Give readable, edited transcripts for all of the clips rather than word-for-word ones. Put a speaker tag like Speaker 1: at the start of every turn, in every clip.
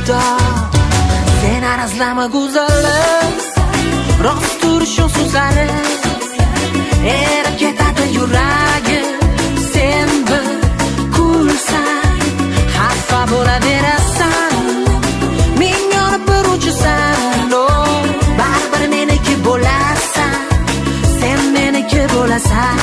Speaker 1: xudo. Sen arazlama go'zallik, rost turishing so'zlari erib ketadi yuragim. Sen bir kulsang xafa bo'laverasan, men yonib turuvchisan. Baribir meniki bo'lasan, sen meniki bo'lasan.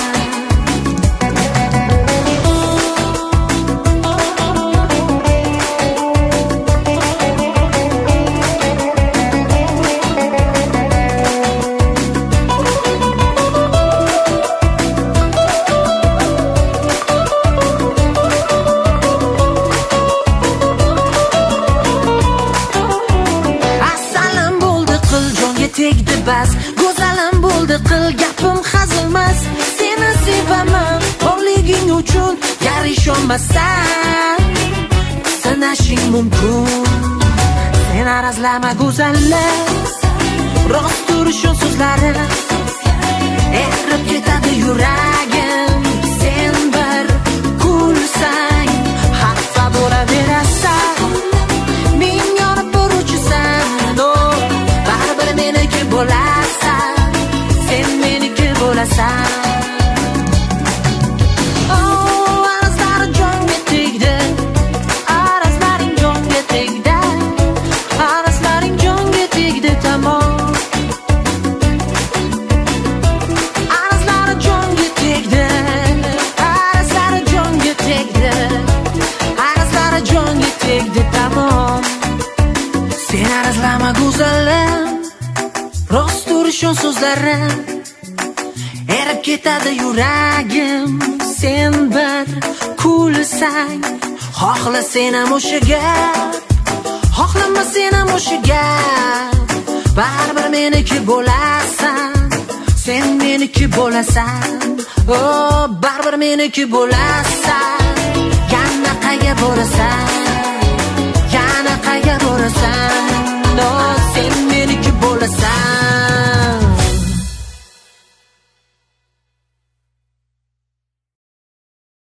Speaker 1: Tegdi bas, go'zalim bo'ldi qil gapim hazilmas. Seni sevaman, borliging uchun gar ishonmassan sinashing mumkin. Sen arazlama go'zallik, rost turishing so'zlari erib ketadi yuragim. Sen bir kulsang xafa bo'laverasan, men yonib turuvchisan. Baribir meniki bo'lasan, sen meniki bo'lasan. Arazlari jonga tegdi, arazlaring jonga tegdi, arazlaring jonga tegdi tamom. Arazlari jonga tegdi, arazlari jonga tegdi, arazlari jonga tegdi tamom. Sen arazlama go'zallik, rost turishing so'zlari erib ketadi yuragim. Sen bir kulsang, xohlasang ham o'sha gap, xohlamasang ham o'sha gap. Baribir meniki bo'lasan, sen meniki bo'lasan. Baribir meniki bo'lasan. Yana qayga borasan, yana qayga borasan. Sen meniki bo'lasan.